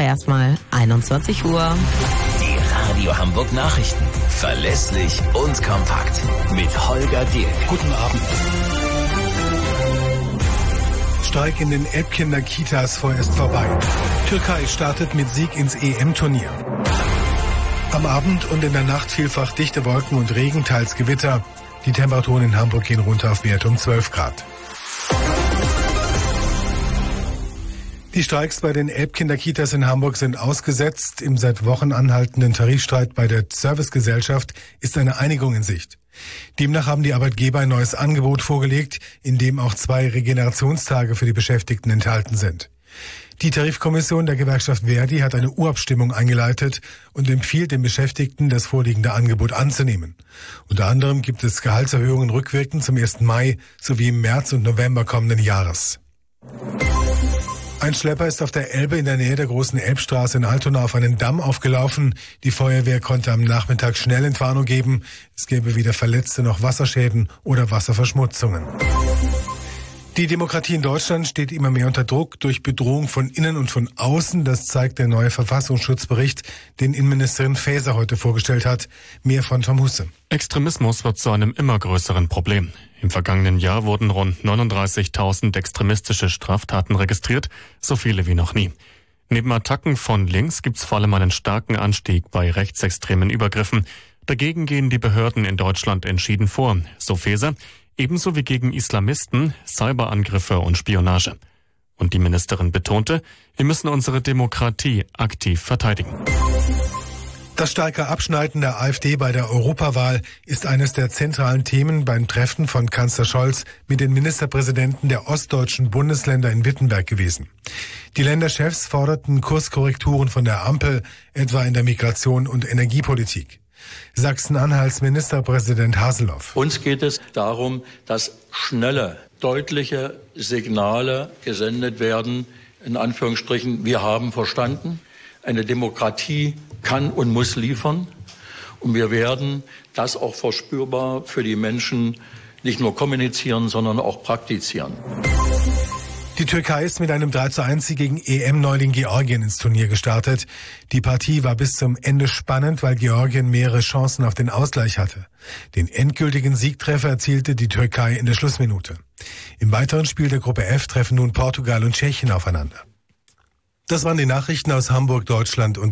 aber erstmal 21 Uhr. Die Radio Hamburg Nachrichten. Verlässlich und kompakt. Mit Holger Dirk. Guten Abend. Streik in den Elbkinder-Kitas vorerst vorbei. Türkei startet mit Sieg ins EM-Turnier. Am Abend und in der Nacht vielfach dichte Wolken und Regen, teils Gewitter. Die Temperaturen in Hamburg gehen runter auf Werte um 12 Grad. Die Streiks bei den Elbkinder-Kitas in Hamburg sind ausgesetzt. Im seit Wochen anhaltenden Tarifstreit bei der Servicegesellschaft ist eine Einigung in Sicht. Demnach haben die Arbeitgeber ein neues Angebot vorgelegt, in dem auch 2 Regenerationstage für die Beschäftigten enthalten sind. Die Tarifkommission der Gewerkschaft Verdi hat eine Urabstimmung eingeleitet und empfiehlt den Beschäftigten, das vorliegende Angebot anzunehmen. Unter anderem gibt es Gehaltserhöhungen rückwirkend zum 1. Mai sowie im März und November kommenden Jahres. Ein Schlepper ist auf der Elbe in der Nähe der großen Elbstraße in Altona auf einen Damm aufgelaufen. Die Feuerwehr konnte am Nachmittag schnell Entwarnung geben. Es gäbe weder Verletzte noch Wasserschäden oder Wasserverschmutzungen. Die Demokratie in Deutschland steht immer mehr unter Druck durch Bedrohung von innen und von außen. Das zeigt der neue Verfassungsschutzbericht, den Innenministerin Faeser heute vorgestellt hat. Mehr von Tom Husse. Extremismus wird zu einem immer größeren Problem. Im vergangenen Jahr wurden rund 39.000 extremistische Straftaten registriert, so viele wie noch nie. Neben Attacken von links gibt's vor allem einen starken Anstieg bei rechtsextremen Übergriffen. Dagegen gehen die Behörden in Deutschland entschieden vor, so Faeser, ebenso wie gegen Islamisten, Cyberangriffe und Spionage. Und die Ministerin betonte, wir müssen unsere Demokratie aktiv verteidigen. Das starke Abschneiden der AfD bei der Europawahl ist eines der zentralen Themen beim Treffen von Kanzler Scholz mit den Ministerpräsidenten der ostdeutschen Bundesländer in Wittenberg gewesen. Die Länderchefs forderten Kurskorrekturen von der Ampel, etwa in der Migration und Energiepolitik. Sachsen-Anhalts Ministerpräsident Haseloff. Uns geht es darum, dass schnelle, deutliche Signale gesendet werden, in Anführungsstrichen, wir haben verstanden, eine Demokratie kann und muss liefern. Und wir werden das auch verspürbar für die Menschen nicht nur kommunizieren, sondern auch praktizieren. Die Türkei ist mit einem 3:1 gegen EM-Neuling Georgien ins Turnier gestartet. Die Partie war bis zum Ende spannend, weil Georgien mehrere Chancen auf den Ausgleich hatte. Den endgültigen Siegtreffer erzielte die Türkei in der Schlussminute. Im weiteren Spiel der Gruppe F treffen nun Portugal und Tschechien aufeinander. Das waren die Nachrichten aus Hamburg, Deutschland und